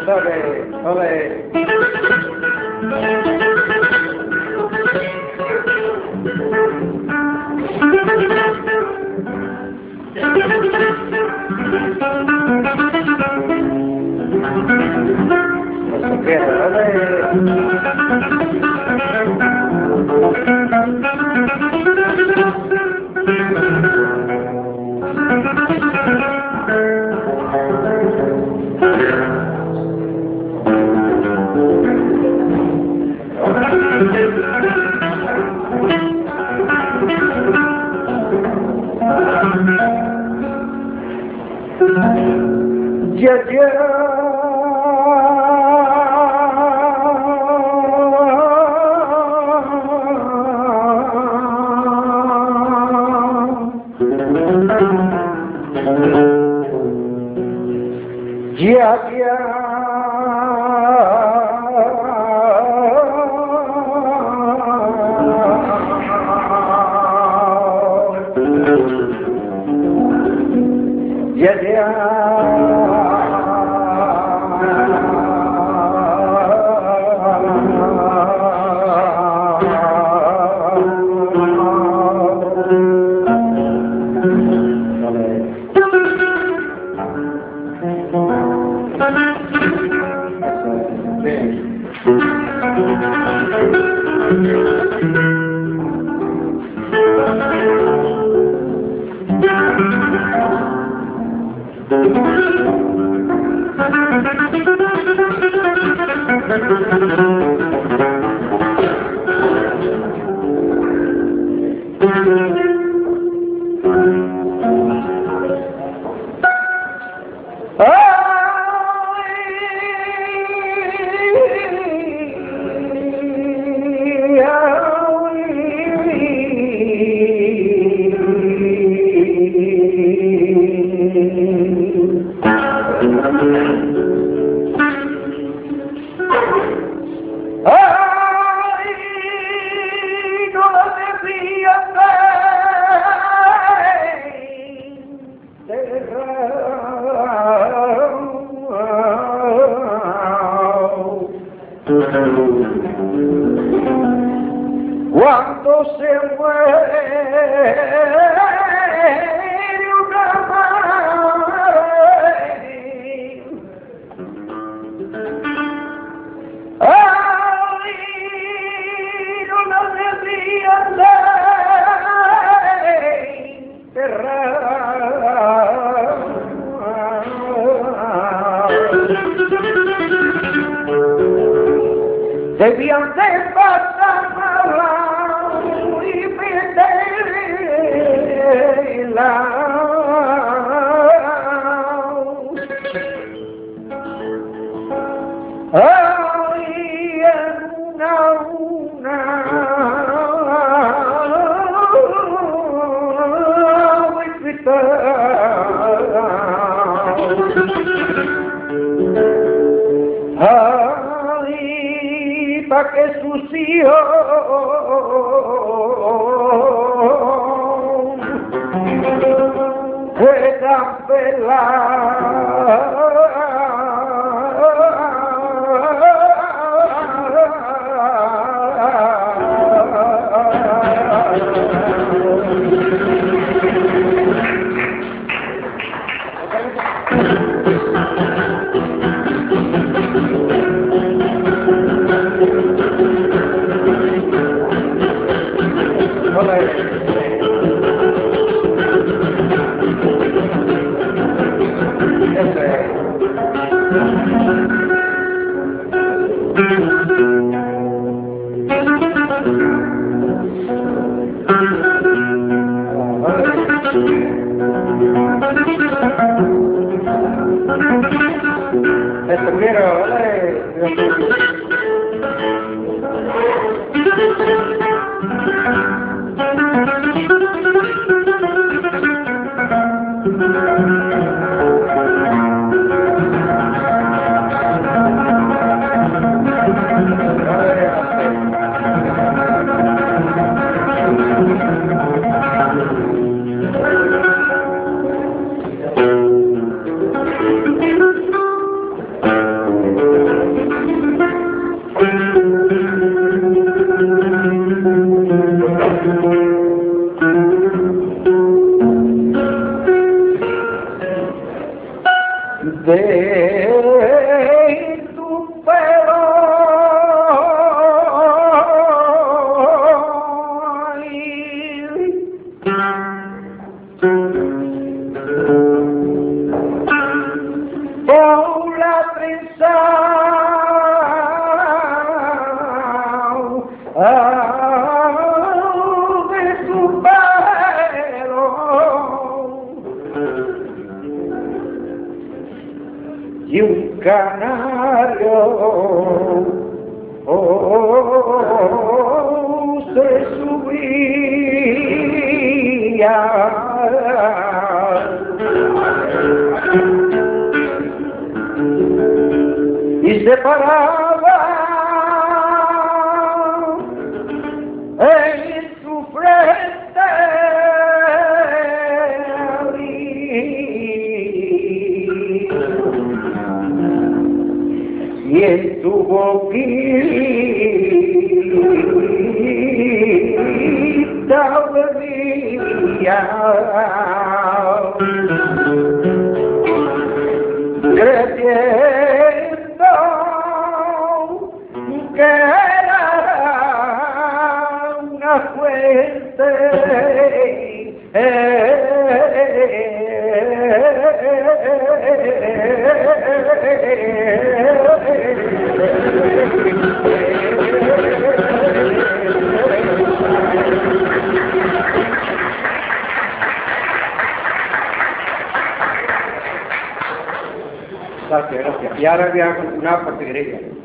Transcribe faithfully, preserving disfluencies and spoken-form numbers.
Ole, ole. Eso quiero, ole. Ya, ya, ya, ya. Ya, ya. Cuando se muere una madre, ay, no debía de enterrar. Debían de pasar y venderla. Ay, en una, una, ay, pa' que sus hijos puedan velar. Esto quiero, ¿vale? de tu pelo. Con la trenza de tu pelo y un canario oh, se subía y se paraba en tu frente y en tu boquita bebía, creyendo que era una fuente Gracias, gracias. Y ahora voy a continuar por Tigreña.